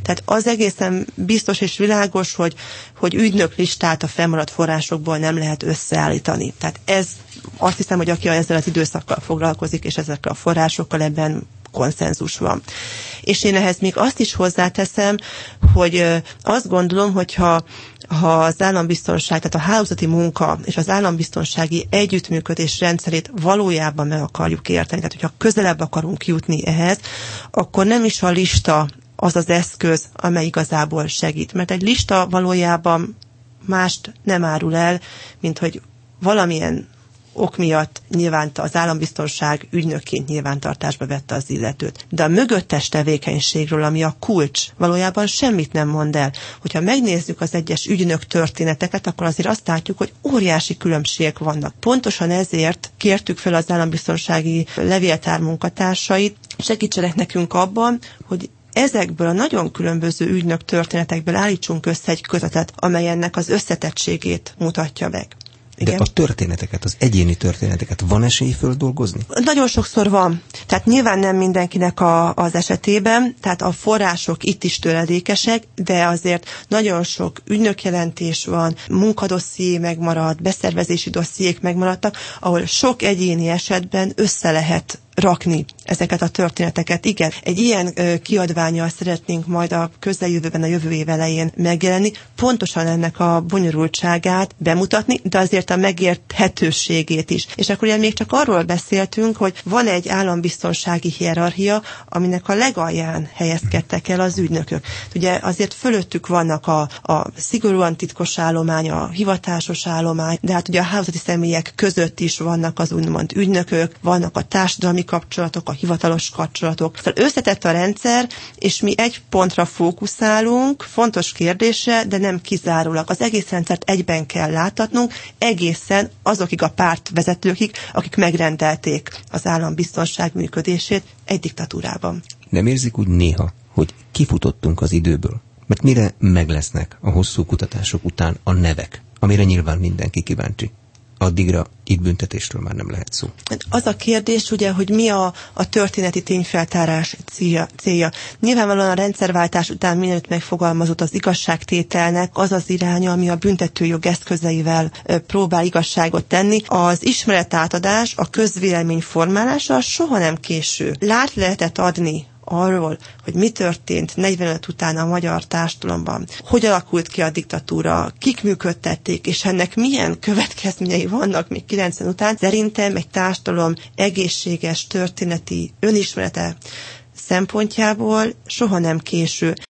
Tehát az egészen biztos és világos, hogy ügynök listát a fennmaradt forrásokból nem lehet összeállítani. Tehát ez azt hiszem, hogy aki ezzel az időszakkal foglalkozik, és ezekkel a forrásokkal, ebben konszenzus van. És én ehhez még azt is hozzáteszem, hogy azt gondolom, hogyha az állambiztonság, tehát a hálózati munka és az állambiztonsági együttműködés rendszerét valójában meg akarjuk érteni, tehát hogyha közelebb akarunk jutni ehhez, akkor nem is a lista az az eszköz, amely igazából segít. Mert egy lista valójában mást nem árul el, mint hogy valamilyen ok miatt az állambiztonság ügynökként nyilvántartásba vette az illetőt. De a mögöttes tevékenységről, ami a kulcs, valójában semmit nem mond el. Hogyha megnézzük az egyes ügynök történeteket, akkor azért azt látjuk, hogy óriási különbségek vannak. Pontosan ezért kértük fel az állambiztonsági levéltár munkatársait, segítsenek nekünk abban, hogy ezekből a nagyon különböző ügynök történetekből állítsunk össze egy kötetet, amely ennek az összetettségét mutatja meg. Igen? De a történeteket, az egyéni történeteket van esély földolgozni? Nagyon sokszor van. Tehát nyilván nem mindenkinek az esetében, tehát a források itt is töredékesek, de azért nagyon sok ügynökjelentés van, munkadosszié megmaradt, beszervezési dossziék megmaradtak, ahol sok egyéni esetben össze lehet rakni ezeket a történeteket. Igen, egy ilyen kiadvánnyal szeretnénk majd a közeljövőben, a jövő év elején megjelenni, pontosan ennek a bonyolultságát bemutatni, de azért a megérthetőségét is. És akkor ugye még csak arról beszéltünk, hogy van egy állambiztonsági hierarchia, aminek a legalján helyezkedtek el az ügynökök. Ugye azért fölöttük vannak a szigorúan titkos állomány, a hivatásos állomány, de hát ugye a hálózati személyek között is vannak az úgymond ügynökök, vannak a társadalmi kapcsolatok, a hivatalos kapcsolatok. Szóval összetett a rendszer, és mi egy pontra fókuszálunk, fontos kérdésre, de nem kizárólag. Az egész rendszert egyben kell látnunk, egészen azokig a pártvezetőkig, akik megrendelték az állambiztonság működését egy diktatúrában. Nem érzik úgy néha, hogy kifutottunk az időből? Mert mire meglesznek a hosszú kutatások után a nevek, amire nyilván mindenki kíváncsi? Addigra itt büntetésről már nem lehet szó. Az a kérdés ugye, hogy mi a történeti tényfeltárás célja. Nyilvánvalóan a rendszerváltás után mielőtt megfogalmazott az igazságtételnek az az iránya, ami a büntetőjog eszközeivel próbál igazságot tenni. Az ismeretátadás, a közvélemény formálása soha nem késő. Lehetett adni arról, hogy mi történt 45 után a magyar társadalomban, hogy alakult ki a diktatúra, kik működtették, és ennek milyen következményei vannak még 90 után. Szerintem egy társadalom egészséges történeti önismerete szempontjából soha nem késő.